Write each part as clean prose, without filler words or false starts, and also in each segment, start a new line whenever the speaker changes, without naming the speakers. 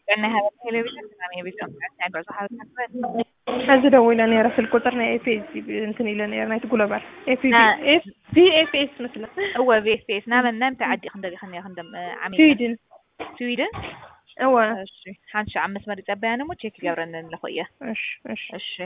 أنا هذا التلفزيون أنا بيسمع عن صحة الحسن
هذا دولة أنا رأس القطر نا إيه أنتني لنا أنا تقول بار إيه مثلا
هو في نام تعدي خندم عميل
سويدن
سويدن እሺ ሓንሻ ኣብ መስመር ይጸበያነ ሞ ቼክ ይገብረን ለኾየ እሺ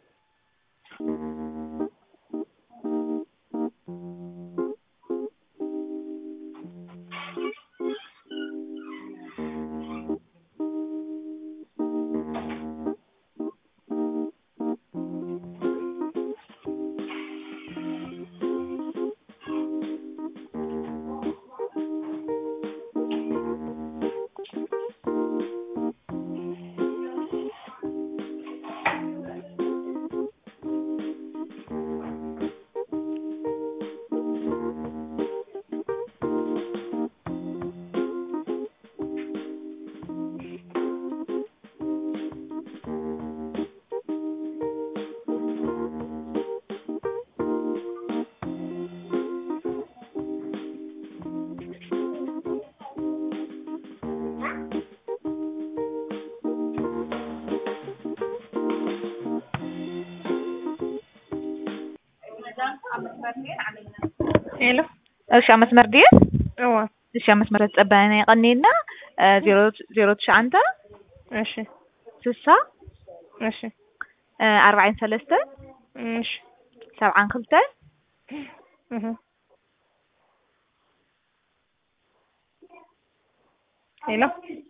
إلو
እሺ ኣብ መስመር ድየ እሺ ኣብ መስመር ተጸበያነ ይቀኒና 009
እሺ
60
እሺ
43
እሺ
72
إلو